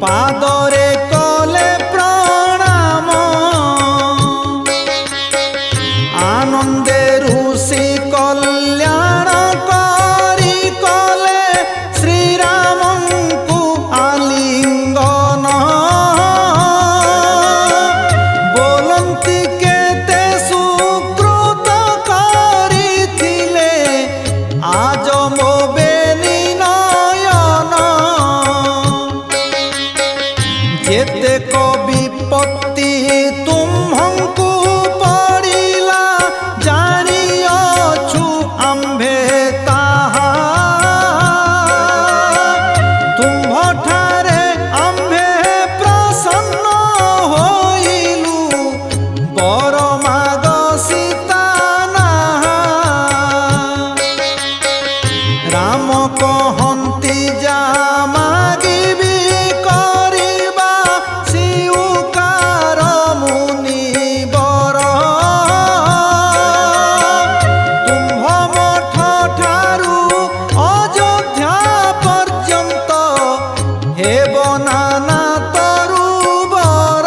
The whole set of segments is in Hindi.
पादरे कले प्रणाम आनंदे ऋषि कल्याण करी कले श्रीराम को आलिंगन बोलंती केते सुकृत करिथिले आज मो बेनी नयन जेते को विपत्ति तुम्हंकु पड़िला जानियछु आम्भे ताहा तुम्भठारे आम्भे प्रसन्न होइलु बर माग सीता नाहा राम कहंती जा मागिबी करिबा सिउकार मुनि बर तुम्भ मठ ठारू अयोध्या पर्यंत हेब नाना तरुबर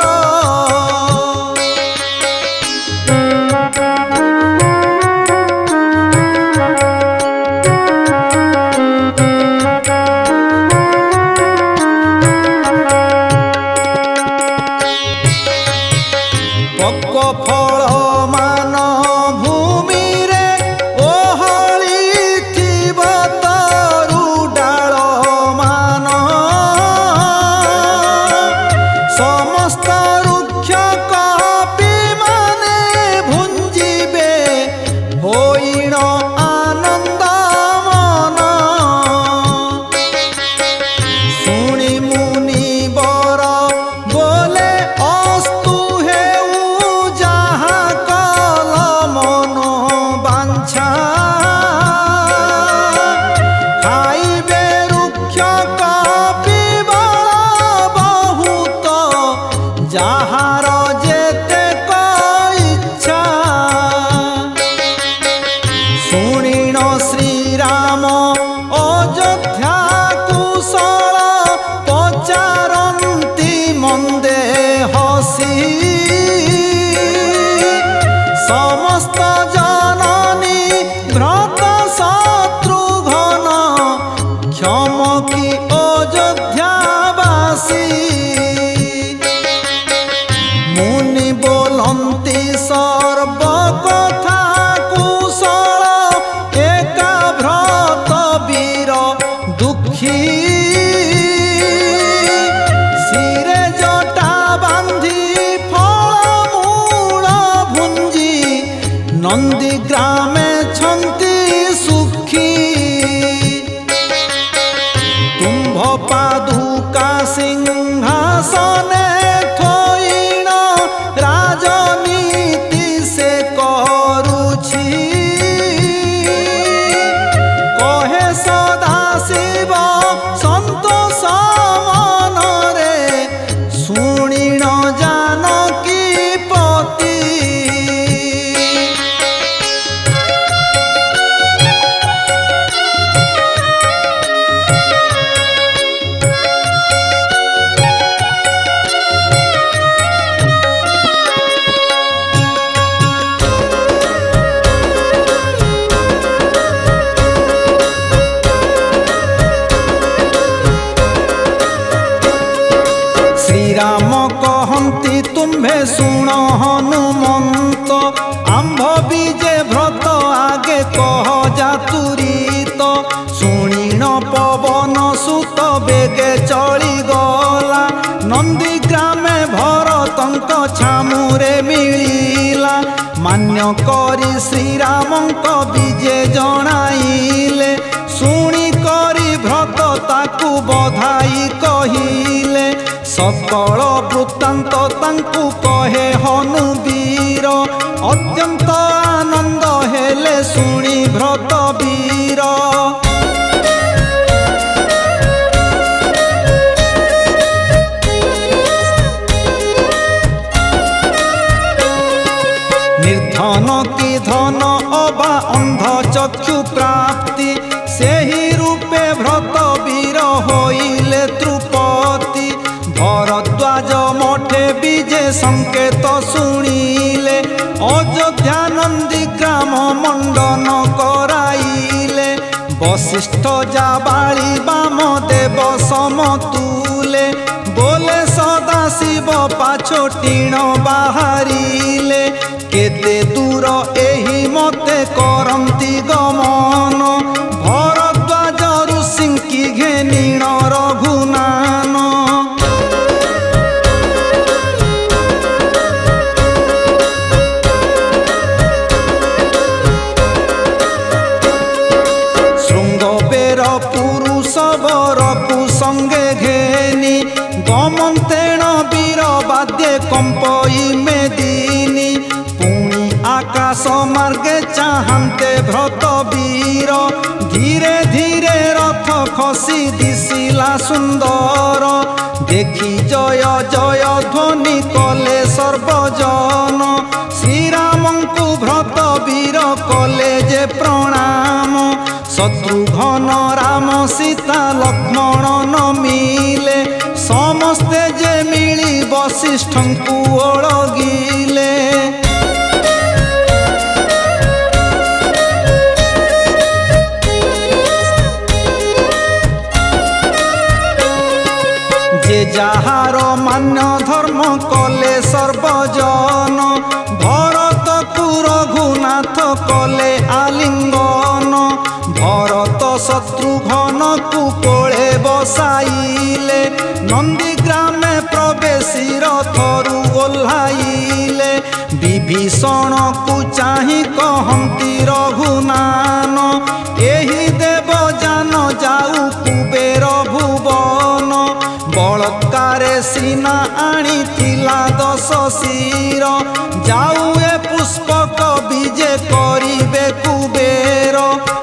पक्व फल मान भूमि रे ओहଳି थिब तरु डाल मान समस्त रुक्ष कपि माने भुंजिबे होइण आनंद मन शुणी मुनि बर बोले अस्तु हेउ जहा कल मनो बांछा खाइबे रुक्ष कपि बल बहुत जाहार जेते इच्छा शुणिण श्रीराम अयोध्या कुशल पचारंती मंदे हसी समस्त जननी भ्रत शत्रुघ्न क्षम की अयोध्यावासी मुनि बोलंती सर्व कथा कुशल एका भ्रत वीर दुखी शिरे जटा बांधी फल मूल भुंजी नंदी ग्रामे छंती सुखी तुम्भ पादुका सिंहासने थोइण राजनीति से करुछि कहे सदा शिव संतोष मनरे शुणिण जानकी पति श्रीराम कहंती तुम्भे शुण हनुमंत आंभ बीजे भ्रत आगे कह जातुरीत शुणिण पवन सुत बेगे चली गला नंदी ग्रामे भरतंक छामुरे मिलिला मान्य करी श्रीरामंक बीजे जणाइले शुणी करी भ्रत ताकू बधाई कहिले सकल वृत्तांत तांकू कहे हनुवीर अत्यंत आनंद हेले शुणी भ्रत वीर निर्धन की धन अबा अंध चक्षु प्राप्ति से ही रूपे भ्रत वीर होइले द्रुपति संकेत शुणिले अयोध्या नंदी ग्राम मंडन कराइले वशिष्ठ जाबाली वामदेव समतुले बोले सदाशिव पाछो टीण बाहरिले केते दूर एही मते करंती गमन भरद्वाज ऋषिंकी घेनिण रघुनान शृंगबेर पुरुष बरकु संगे घेनी गमन्तेण वीर बाद्ये कंपई मेदिनी पुणी आकाश मार्गे चाहन्ते भ्रत वीर धीरे धीरे रथ खसी दिशिला सुंदर देखी जय जय ध्वनि कले सर्वजन श्रीरामंकु भ्रत वीर कले जे प्रणाम शत्रुघ्न राम सीता लक्ष्मण नमिले समस्ते जे मिली वशिष्ठंकु ओळगिले जे जाहार मान्य धर्म कले सर्वजन भरत कु रघुनाथ कले आलिंगन भरत शत्रुघ्न कु कोळे बसाइले नंदीग्रामे प्रवेशी रथरु ओह्लाइले विभीषण कु चाहि कहन्ति रघुनान एही देव जान जाऊ कुबेर भुवन बलत्कारे सीना आनिथिला 10 शिर जाऊ ए पुष्पक विजे करिबे कुबेर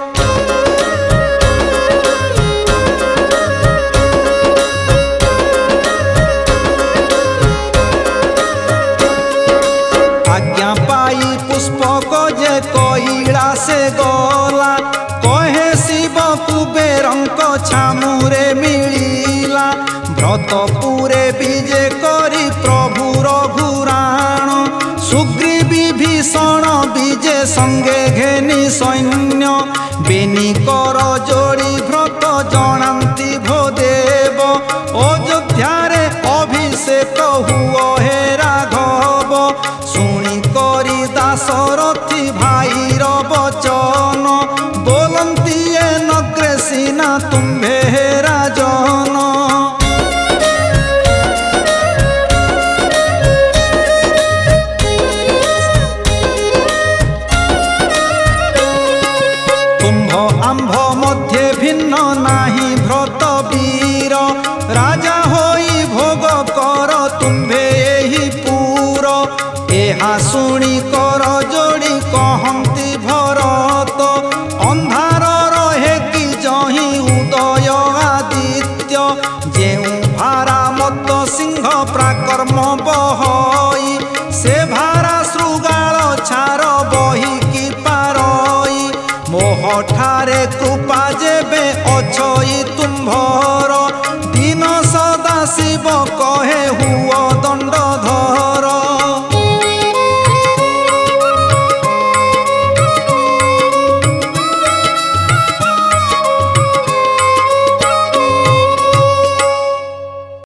आज्ञा पाई पुष्पक जे कइला से गला कहे शिव कुबेरंक छामुरे मिलिला व्रतपुरे विजे करी प्रभु रघुराण सुग्रीव विभीषण विजे संगे घेनी सैन्य बेनी कर जोड़ी व्रत जनांति भोदेव अयोध्यारे अभिषेक हुओ हे राघव शुणी करी दासरथी भाईर वचन बोलंती ए नग्रे सीना तुम्भे हे राजन आंभ मध्य भिन्न नाही भ्रत वीर राजा होई भोग कर तुम्भे एही पुर एहा शुणी कर जोड़ी कहन्ति भरत अंधार रहे कि जही उदय आदित्य जेउ भारा मत सिंह प्राकर्म बहई से भारा श्रुगाल छार बही कि पारई मोह ठारे कृपा जेबे अछई